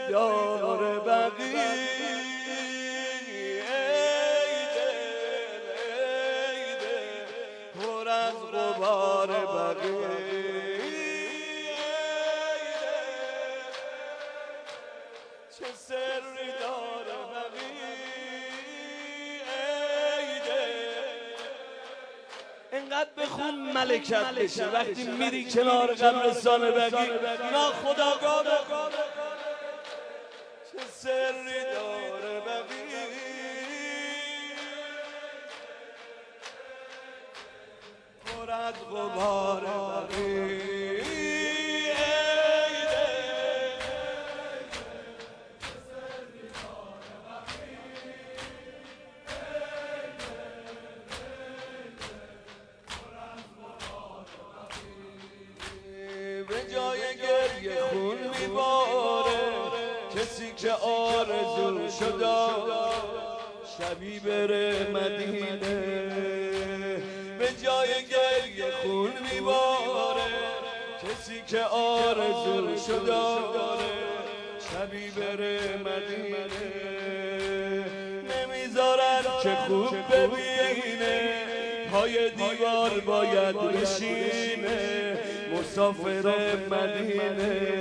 دار بقی پر از غبار بقی چه سری دار بقی اینقدر بخون ملکت بشه وقتی میری کنار قبرستان بقی ناخودآگاه چه سری داره بقی پر از غبار بقی به جای گریه خون میباره کسی که آرزو شده شبی بره مدینه به جای گریه خون میباره کسی که آرزو شده شبی بره مدینه نمیذارن که خوب ببینه پای دیوار باید بشینه مسافر مدینه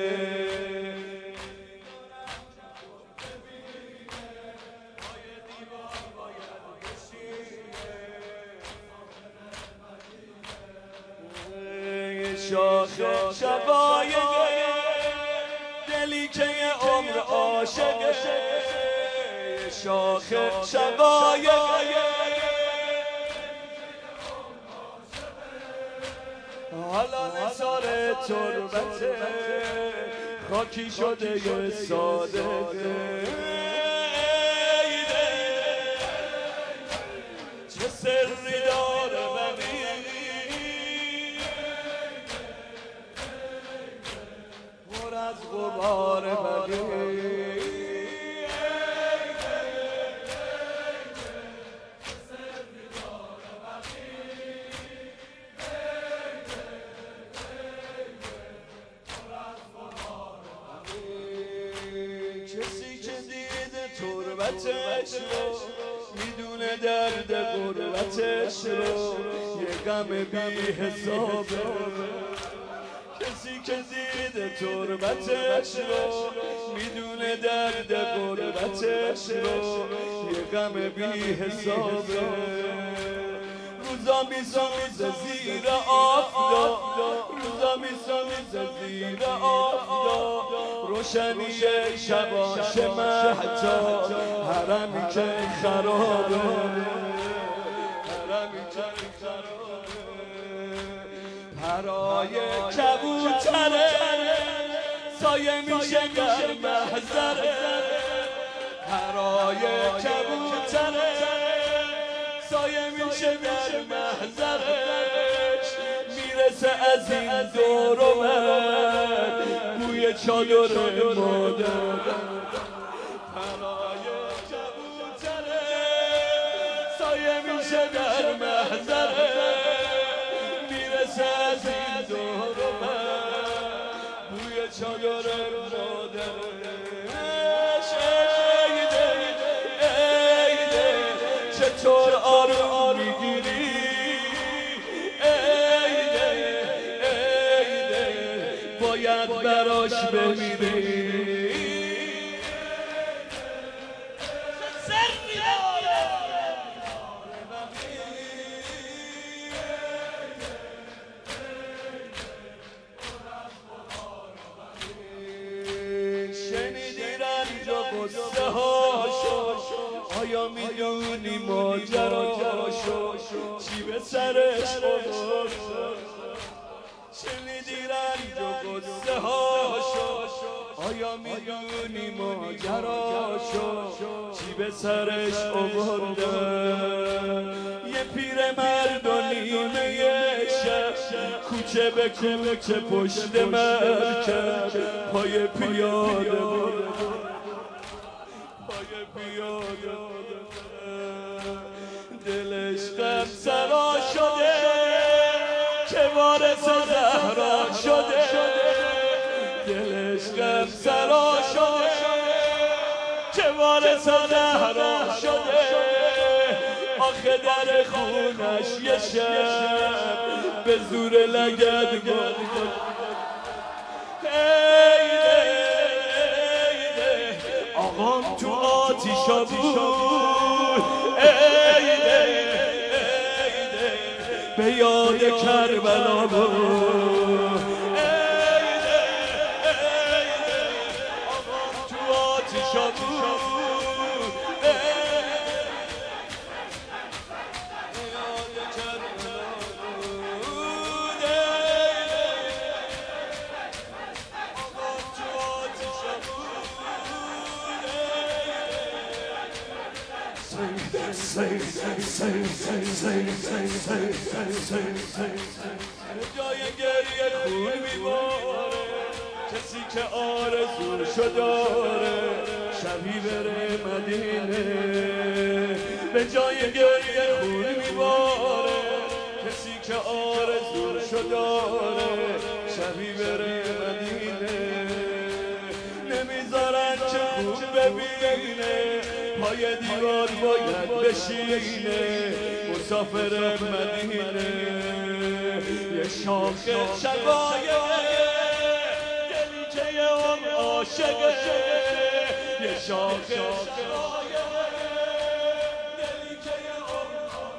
شاخه شقایق دلی که یه عمر عاشقه شاخه شقایق حالا نثار تربته خاکی شده یه صادقه چه سری داره بقی پر از غبار بقی کسی که دیده تربتش رو میدونه درد غربتش رو یه غم بی حسابه کسی که دیده تربتش رو میدونه درد غربتش رو یه غم بی حسابه روزا میسوزه زیر آفتاب روزا میسوزه زیر آفتاب روشنی شباش مهتاب حرمی که خرابه حرمی که خرابه پرای کبوتره سایه میشه در محضره پرای کبوتره سایه میشه در محضرش میرسه از این دور و بر بوی چادر مادر پرای کبوتره سایه میشه در محضرش میرسه از این دور و بر بوی چادر مادرش چطور آروم میگیری باید براش بمیری شنیدی رنج و غصه هاشو آیا میدونی ماجراشو چی به سرش آورد شنیدی رنج و غصه هاشو آیا میدونی ماجراشو چی به سرش آوردن یه پیرمرد و نیمه شب کوچه به کوچه پشت مرکب پای پیاده بود پای پیاده دلش غم سرا شده که وارث زهرا شده دلش غم سرا شده مثل زهرا شده آخه در خونش یه شب به زور لگد آقام تو آتیشا بود به یاد کربلا بود آقام تو آتیشا بود به یاد کربلا بود آقام تو آتیشا بود جای گریه خون میباره کسی که آرزوشو داره شبی بره مدینه به جای گریه خون میباره کسی که آرزوشو داره شبی بره مدینه نمیذارن که خون ببینه پای دیوار باید بشینه مسافر مدینه یه شاخه شقایق دلی که اون عاشقه یه شاخه شقایق دلی که اون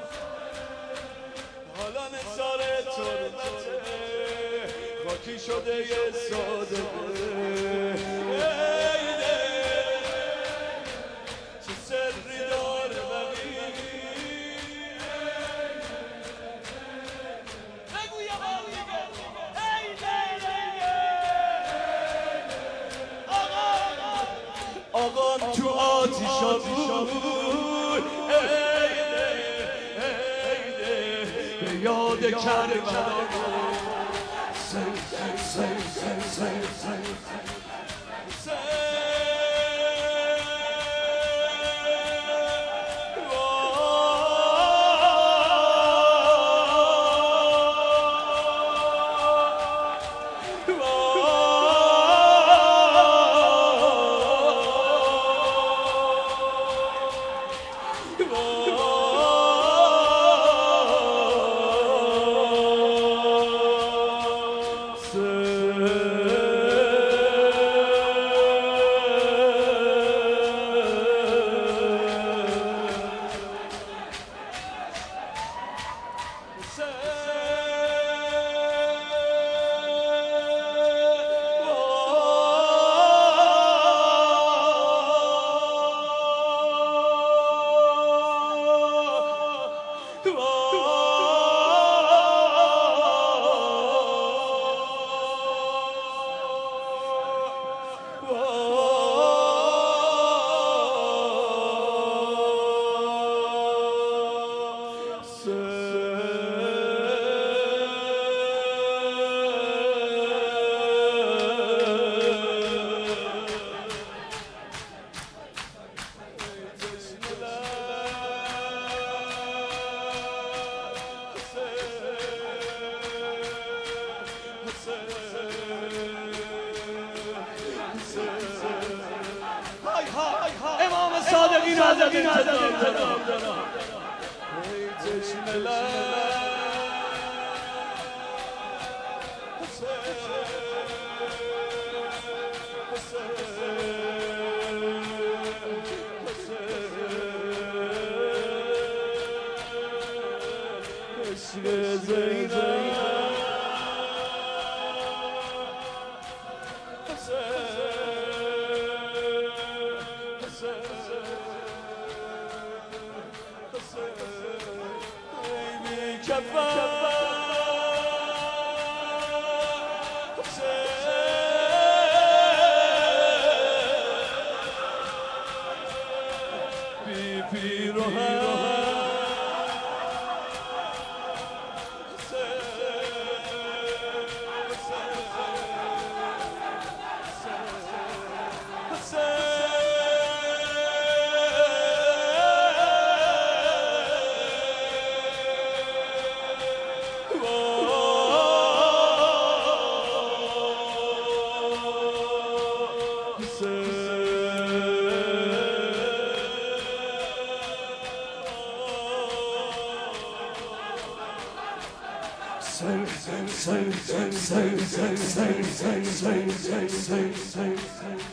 حالا نثار تربته خاکی شده یه صادقه آقام تو آتیشا بود به یاد کربلا امام صادقین حضرت انتظام دارم ای چشم لب عشق زینب sing, sing, sing, sing, sing, sing, sing, sing, sing, sing, sing, sing, sing.